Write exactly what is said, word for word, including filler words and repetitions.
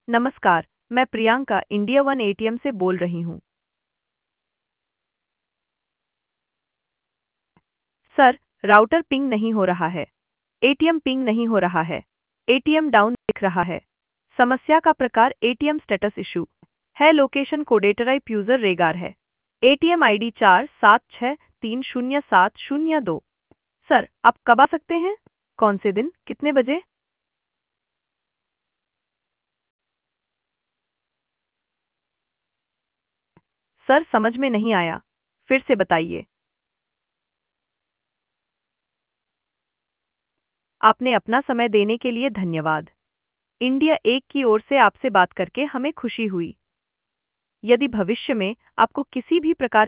नमस्कार, मैं Priyanka India one ATM से बोल रही हूँ। सर, राउटर पिंग नहीं हो रहा है। एटीएम पिंग नहीं हो रहा है। एटीएम डाउन दिख रहा है। समस्या का प्रकार एटीएम स्टेटस इशू है। लोकेशन कोडेटराइप यूजर रेगार है। एटीएम आईडी चार सात छः तीन शून्य सात शून्य दो। सर, आप कब आ सकते हैं? कौन से दिन, कितने बजे? सर, समझ में नहीं आया। फिर से बताइए। आपने अपना समय देने के लिए धन्यवाद। इंडिया एक की ओर से आपसे बात करके हमें खुशी हुई। यदि भविष्य में आपको किसी भी प्रकार